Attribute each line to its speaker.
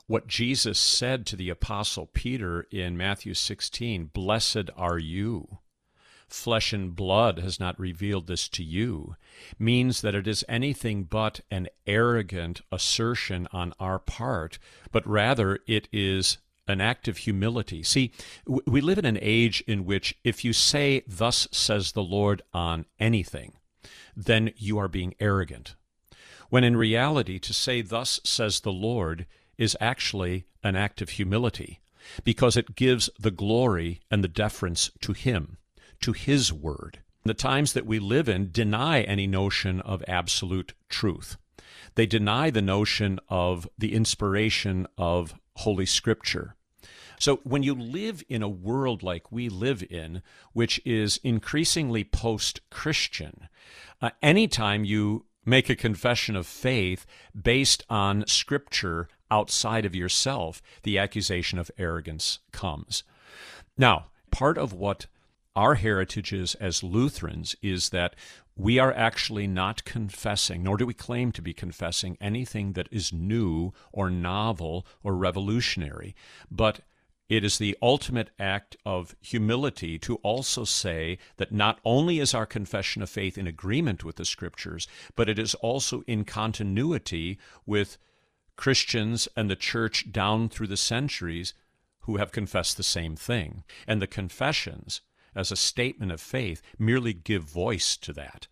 Speaker 1: What Jesus said to the Apostle Peter in Matthew 16, "Blessed are you, flesh and blood has not revealed this to you," means that it is anything but an arrogant assertion on our part, but rather it is an act of humility. See, we live in an age in which if you say, "Thus says the Lord," on anything, then you are being arrogant. When in reality, to say, "Thus says the Lord," is actually an act of humility, because it gives the glory and the deference to Him, to His word. The times that we live in deny any notion of absolute truth. They deny the notion of the inspiration of Holy Scripture. So when you live in a world like we live in, which is increasingly post-Christian, anytime you make a confession of faith based on Scripture outside of yourself, the accusation of arrogance comes. Now, part of what our heritage is as Lutherans is that we are actually not confessing, nor do we claim to be confessing, anything that is new or novel or revolutionary. But it is the ultimate act of humility to also say that not only is our confession of faith in agreement with the Scriptures, but it is also in continuity with Christians and the Church down through the centuries who have confessed the same thing. And the confessions, as a statement of faith, merely give voice to that.